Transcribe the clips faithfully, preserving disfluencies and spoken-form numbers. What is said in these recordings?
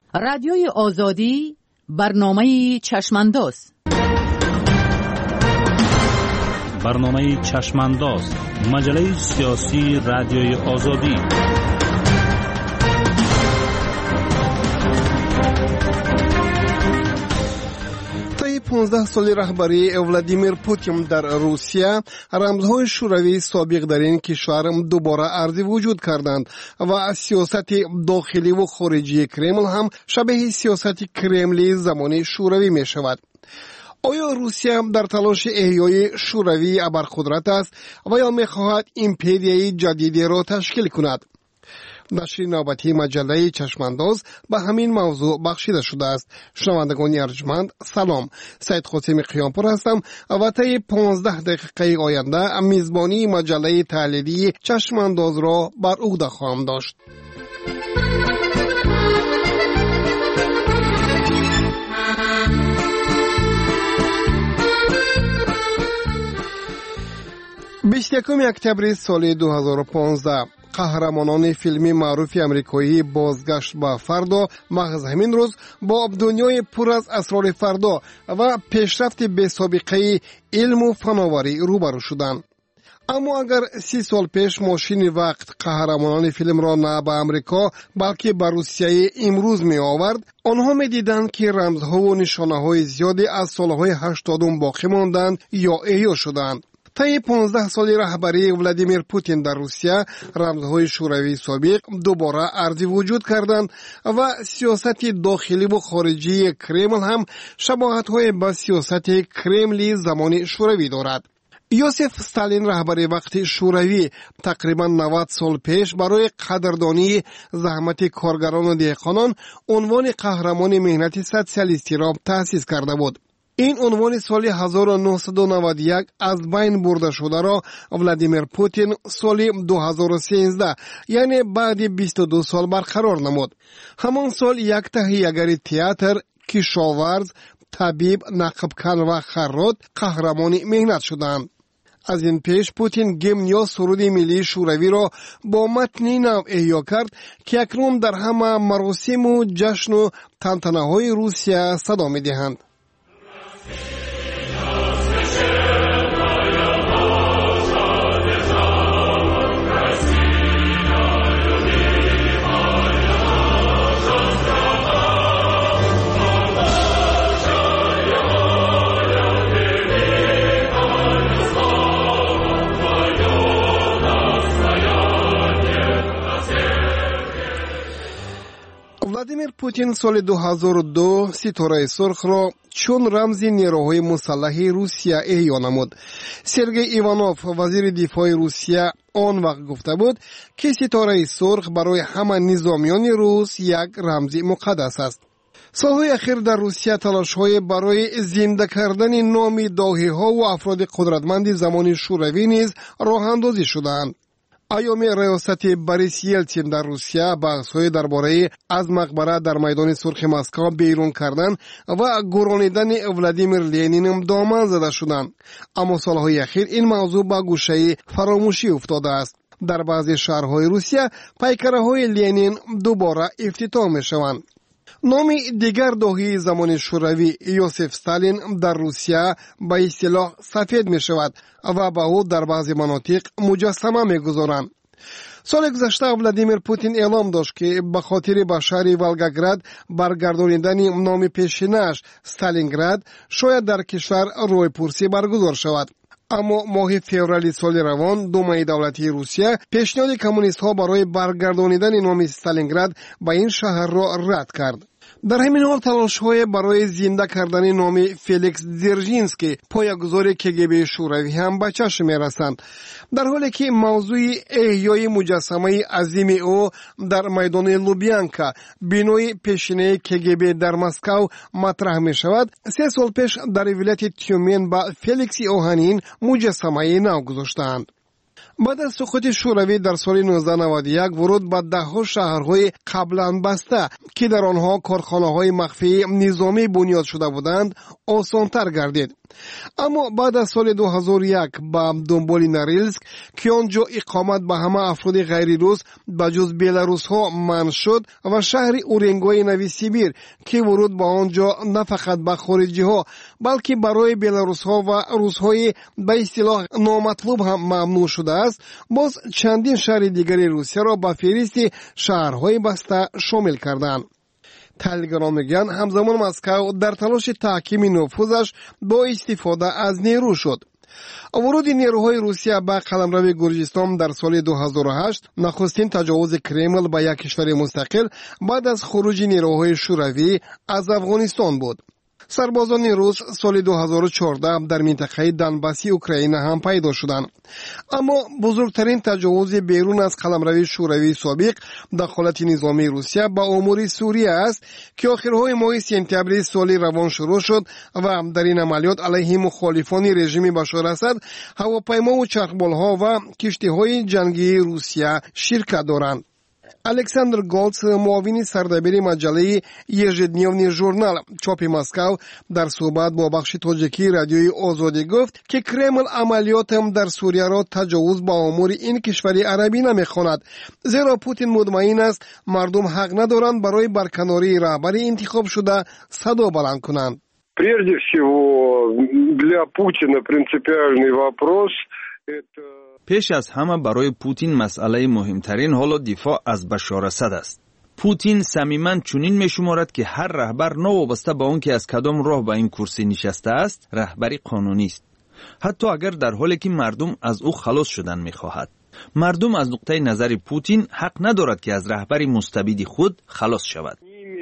رادیوی آزادی برنامه چشمانداز. برنامه چشمانداز، مجله سیاسی رادیوی آزادی. پانزده سال رهبری ولادیمیر پوتین در روسیه رمزهای شوروی سابق در این کشور دوباره عرض وجود کردند و سیاست داخلی و خارجی کرمل هم شبیه سیاست کرملی زمان شوروی می شود. آیا روسیه در تلاش احیای شوروی ابرقدرت است و یا می خواهد ایمپریای جدیدی را تشکیل کند؟ نشر نوبتی مجله چشمانداز به همین موضوع بخشیده شده است. شنوندگان ارجمند، سلام. سید قاسم قیامپور هستم و طی پانزده دقیقه آینده میزبانی مجله تحلیلی چشمانداز را بر عهده خواهم داشت. بیست و یکم اکتبر سال دو هزار و پانزده قهرمانان فیلمی معروف امریکایی بازگشت به فردا محض همین روز با دنیای پر از اسرار فردا و پیشرفت بی سابقه علم و فناوری روبرو شدند. اما اگر سی سال پیش ماشین وقت قهرمانان فیلم را نه به امریکا بلکه به روسیه امروز می آورد، آنها می دیدند که رمزها و نشانه های زیادی از سالهای هشتادم باقی ماندند یا احیا شدند. طی پانزده سال رهبری ولادیمیر پوتین در روسیه رمزهای شوروی سابق دوباره عرض وجود کردند و سیاست داخلی و خارجی کرمل هم شباهت‌های به سیاست کرملی زمان شوروی دارد. یوسف استالین رهبر وقت شوروی تقریبا نود سال پیش برای قدردانی زحمت کارگران و دهقانان عنوان قهرمان مهنت سوسیالیستی را تأسیس کرده بود. این عنوان سال هزار و نهصد و نود و یک از بین برده شده را ولادیمیر پوتین سال دو هزار و سیزده یعنی بعد بیست و دو سال برقرار نمود. همان سال یک تهیه‌گر تئاتر، کشاورز، طبیب، نقبکن و خراط قهرمان مهنت شدند. از این پیش پوتین گیمن یا سرود ملی شوروی را با متنی نو احیا کرد که اکنون در همه مراسم و جشن و تنتنه های روسیه صدا می دهند. ولادیمیر پوتین سال دو هزار و دو ستاره سرخ را چون رمز نیروهای مسلح روسیه احیا نمود. سرگئی ایوانوف وزیر دفاع روسیه آن وقت گفته بود که ستاره سرخ برای همه نظامیان روس یک رمز مقدس است. سالهای اخیر در روسیه تلاش‌های برای زنده کردن نام داهی‌ها و افراد قدرتمند زمان شوروی نیز راه اندازی شدند. ایام ریاست بوریس یلتسین در روسیه بحث‌های درباره از مقبره در میدان سرخ مسکو بیرون کردن و گرانیدن ولادیمیر لنین دامن زده شدند. اما سالهای اخیر این موضوع به گوشه فراموشی افتاده است. در بعضی شهرهای روسیه پیکره‌های لنین دوباره افتتاح می‌شوند. نام دیگر داهی زمان شوروی یوسف استالین در روسیه به اصطلاح سفید می شود و به او در بعضی مناطق مجسمه می گذارند. سال گذشته ولادیمیر پوتین اعلام داشت که به خاطر به شهر ولگاگراد برگردانیدن نام پیشینش استالینگراد شاید در کشور روی پرسی برگزار شود. اما ماه فوریه سال روان دومای دولتی روسیه پیشنهاد کمونیست ها برای برگردانیدن نام استالینگراد به این شهر را رد کرد. در همین حال تلاش‌های برای زنده کردن نام فلیکس زرژینسکی پایه‌گذار کگب شوروی هم به چشم می‌رسند، در حالی که موضوع احیای مجسمه عظیم او در میدان لوبیانکا بینای پیشینه کگب در مسکو مطرح می‌شود. سه سال پیش در ولایت تیومن به فلیکس اوهانین مجسمه نو گذاشتند. بعد از سقوط شوروی در سال نوزده نود و یک ورود به ده‌ها شهرهای قبلا بسته که در آنها کارخانه‌های مخفی نظامی بنیاد شده بودند آسان‌تر گردید. اما بعد از سال دو هزار و یک با دنبال نوریلسک که آنجا اقامت به همه افراد غیر روس بجز بیلاروس ها منع شد و شهر اورنگوی نوی سیبیر که ورود به آنجا نه فقط به خارجی ها بلکه برای بیلاروس ها و روس های به اصطلاح نامطلوب هم ممنوع شده است، باز چندین شهر دیگری روسیه را به فهرست شهرهای بسته شامل کردند. تحلیلگران میگن همزمان مسکو در تلاش تحکیم نفوذش با استفاده از نیرو شد. ورود نیروهای روسیه به قلمرو گرجستان در سال دو هزار و هشت نخستین تجاوز کرمل به یک کشور مستقل بعد از خروج نیروهای شوروی از افغانستان بود. سربازان روس سال دو هزار و چهارده در منطقه دنباسی اوکراین هم پیدا شدند. اما بزرگترین تجاوز بیرون از قلمرو شوروی سابق دخالت نظامی روسیه به امور سوریه است که آخرهای ماه سپتامبر سال روان شروع شد و در این عملیات علیه مخالفان رژیم بشار اسد هواپیما و چرخبالها و کشتی‌های جنگی روسیه شرکت دارند. الکساندر گولتس معاون سردبیر مجله یژدنیوی ژورنال چاپ مسکو در صحبت با بخش تاجیکی رادیوی آزادی گفت که کرمل عملیات هم در سوریه را تجاوز با امور این کشور عربی نمیخواند، زیرا پوتین مطمئن است مردم حق ندارند برای برکناری رهبر انتخاب شده صدا بلند کنند. Прежде всего для Путина принципиальный вопрос это پیش از همه برای پوتین مسئله مهمترین حالا دفاع از بشار اسد است. پوتین صمیماً چنین می‌شمارد که هر رهبر نوابسته به آن که از کدام راه به این کرسی نشسته است، رهبری قانونی است. حتی اگر در حالی که مردم از او خلاص شدن می‌خواهد. مردم از نقطه نظر پوتین حق ندارد که از رهبری مستبد خود خلاص شود.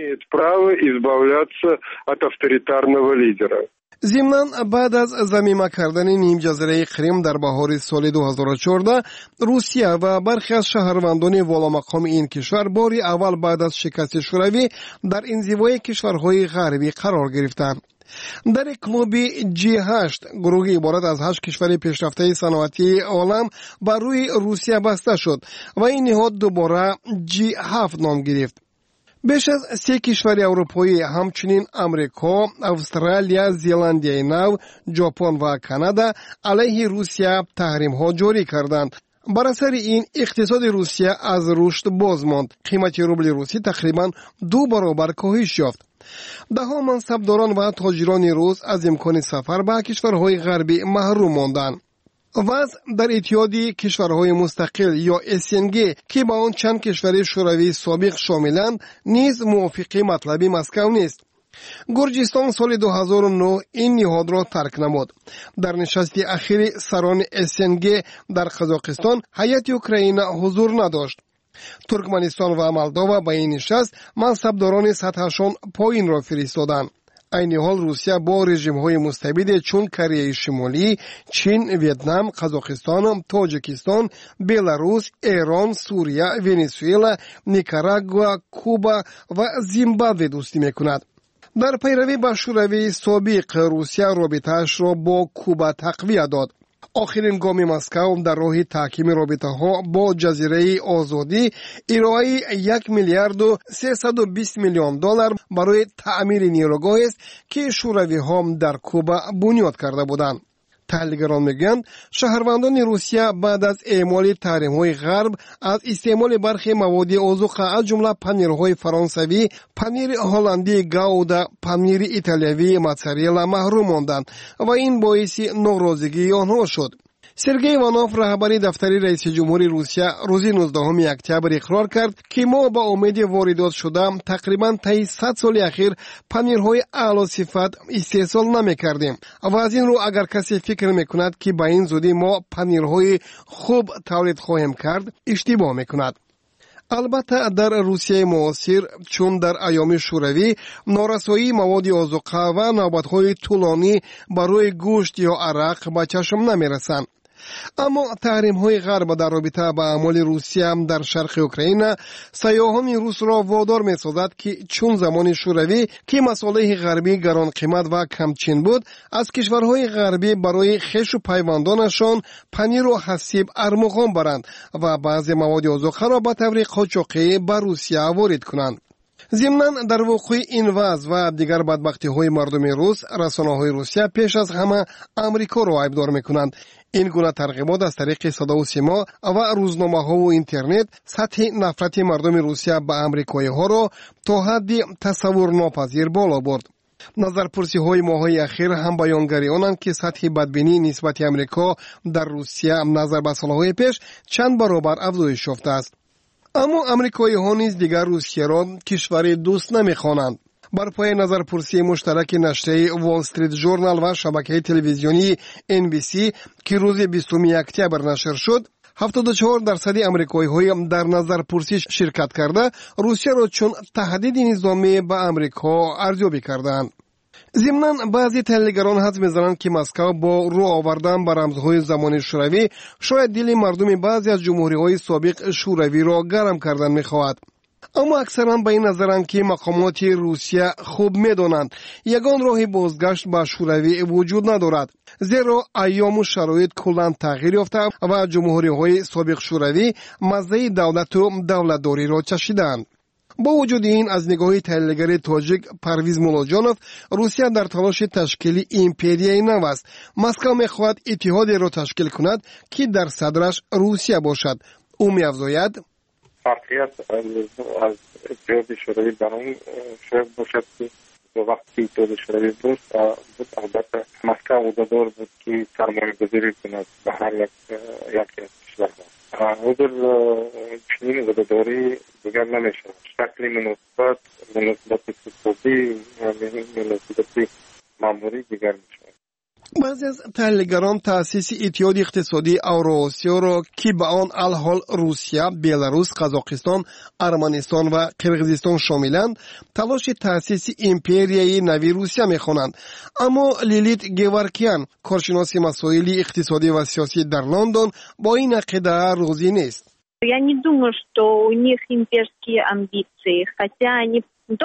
ضمناً بعد از ضمیمه کردن نیم جزیره کریم در بهار سال دو هزار و چهارده روسیه و برخی از شهروندان والامقام این کشور باری اول بعد از شکست شوروی در انزوای کشورهای غربی قرار گرفتند. در کلوب جی هشت گروهی عبارت از هشت کشور پیشرفته صنعتی عالم بر روی روسیه بسته شد و این نهاد دوباره جی هفت نام گرفت. بیش از سه کشور اروپایی همچنین امریکا، استرالیا، زیلندیای نو، ژاپن و کانادا علیه روسیه تحریم ها جاری کردند. بر اثر این اقتصاد روسیه از رشد باز ماند. قیمت روبل روسی تقریبا دو برابر کاهش یافت. ده ها منصبداران و تاجران روس از امکان سفر به کشورهای غربی محروم ماندند. وضع در اتحادیه کشورهای مستقل یا اس ان جی که با آن چند کشور شوروی سابق شاملند نیز موافق مطلبی مسکو نیست. گرجستان سال دو هزار و نه این نهاد را ترک نمود. در نشست اخیر سران اس ان جی در قزاقستان هیئت اوکراین حضور نداشت. ترکمنستان و مولداوا با این نشست منصبداران سطحشان پایین را فرستادند. این حال روسیه با رژیم‌های مستبد چون کره شمالی، چین، ویتنام، قزاقستان، تاجیکستان، بلاروس، ایران، سوریه، ونزوئلا، نیکاراگوا، کوبا و زیمبابوه دوستی می‌کند. در پیروی به شوروی سابق روسیه رابطه‌اش را با کوبا تقویت داد. آخرین گام مسکو در راه تحکیم رابطه ها با جزیره آزادی ارائه یک میلیارد و سیصد و بیست میلیون دلار برای تعمیر نیروگاه است که شوروی ها در کوبا بنیاد کرده بودند. تحلیلگران میگن شهروندان روسیه بعد از اعمال تحریم های غرب از استعمال برخی مواد آذوقه از جمله پنیرهای فرانسوی، پنیر هلندی گاودا، پنیر ایتالیایی موتزارلا محروم ماندند و این باعث ناراضگی آنها شد. سرگئی ایوانوف رهبر دفتر رئیس جمهوری روسیه روز نوزدهم اکتبر اقرار کرد که ما با امید واردات شده تقریبا طی صد سال اخیر پنیرهای اعلی صفت استحصال نمی‌کردیم و از این رو اگر کسی فکر می‌کند که با این زودی ما پنیرهای خوب تولید خواهیم کرد اشتباه می‌کند. البته در روسیه معاصر چون در ایام شوروی نارسایی مواد آذوقه و نوبت‌های طولانی برای گوشت یا عرق به چشم نمی‌رسند. اما تحریم های غرب در رابطه با اعمال روسیه در شرق اوکراین سیاحان روس را وادار می سازد که چون زمان شوروی که مصالح غربی گران قیمت و کمچین بود از کشورهای غربی برای خویش و پیوندانشان پنیر و حسیب ارمغان برند و بعضی مواد آذوقه را به طور قاچاقی به روسیه وارد کنند. ضمناً در وقوع این وضع و دیگر بدبختی‌های مردم روس، رسانه‌های روسیه پیش از همه آمریکا را عیبدار می‌کنند. این گونه ترغیبات از طریق صدا و سیما و روزنامه‌ها و اینترنت سطح نفرت مردم روسیه به آمریکایی‌ها را تا حدی تصور ناپذیر بالا برد. نظرپرسی‌های ماه‌های اخیر هم بیانگری آنند که سطح بدبینی نسبت آمریکا در روسیه نظر به سال‌های پیش چند برابر افزایش یافته است. اما آمریکایی‌ها نیز دیگر روسیه را کشور دوست نمی‌خوانند. بر پای نظرپرسی مشترک نشریه وال استریت ژورنال و شبکه تلویزیونی ان بی سی که روز بیستم اکتبر نشر شد، هفتاد و چهار درصد آمریکایی‌ها در نظرپرسی شرکت کرده روسیه را چون تهدید نظامی به آمریکا ارزیابی کردند. ضمناً بعضی تحلیلگران حدس می‌زنند که مسکو با رو آوردن به رمزهای زمانی شوروی شاید دل مردم بعضی از جمهوری‌های سابق شوروی را گرم کردن می‌خواهد. اما اکثرا به این نظرند که مقامات روسیه خوب می‌دانند یگان راه بازگشت به شوروی وجود ندارد، زیرا ایام و شرایط کلاً تغییر یافته و جمهوری‌های سابق شوروی مزه دولت و دولتداری را چشیدند. با وجود این، از نگاه تحلیلگر تاجیک پرویز مولاجانوف، روسیه در تلاش تشکیل ایمپریای نو است. مسکو می‌خواهد اتحادی را تشکیل کند که در صدرش روسیه باشد. او می‌افزاید: فرقیت از اتحاد شوروی در اون شاید باشد که به وقتی اتحاد شوروی بود بود البته مسکو عهده‌دار بود که سرمایه گذاری کند به هر یک یکی از کشورها. حضور چنین عهده‌داری دیگر نمیشه. شکل مناسبت مناسبت اقتصادی و مناسبت ماموری دیگر میشه. بعضی از تحلیلگران تأسیس اتحاد اقتصادی اوراسیا را که به آن الحال روسیه، بلاروس، قزاقستان، ارمنستان و قرقیزستان شاملند، تلاش تأسیس ایمپریای نوی روسیه می‌خوانند. اما لیلیت گیورکیان، کارشناس مسائل اقتصادی و سیاسی در لندن، با این عقیده راضی نیست. Я не думаю, что у них имперские амбиции, хотя они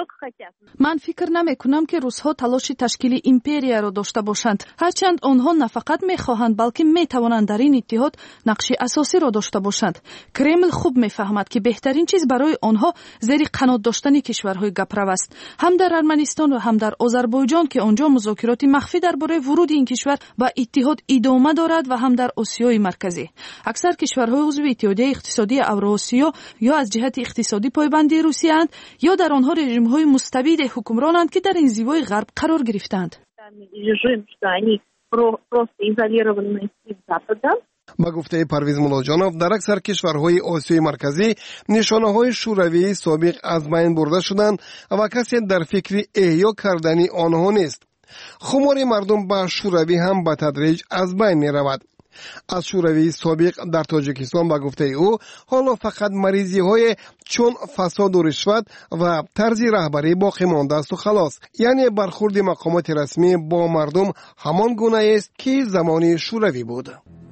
من فکر نمی کنم که روس‌ها تلاش تشکیل ایمپریا را داشته باشند. هرچند آنها نه فقط می‌خواهند بلکه می‌توانند در این اتحاد نقش اساسی را داشته باشند. کرمل خوب می‌فهمد که بهترین چیز برای آنها زیر قنات داشتن کشورهای گپرو است. هم در ارمنستان و هم در آذربایجان که آنجا مذاکرات مخفی درباره ورود این کشور به اتحاد ادامه دارد و هم در آسیای مرکزی. اکثر کشورهای عضو اتحادیه اقتصادی اوراسیا یا از جهت اقتصادی پایبند روسیه اند یا در آنها رژیم‌های مستبد حکمرانند که در انزوای غرب قرار گرفتند. با گفته پرویز مولاجانوف، در اکثر کشورهای آسیای مرکزی نشانه‌های شوروی سابق از بین برده شدند و کسی در فکر احیا کردن آنها نیست. خمار مردم به شوروی هم به تدریج از بین می‌رود. از شوروی سابق در تاجیکستان با گفته او حالا فقط مریضی های چون فساد و رشوت و طرز رهبری باقی مانده است و خلاص. یعنی برخورد مقامات رسمی با مردم همان گونه است که زمان شوروی بود.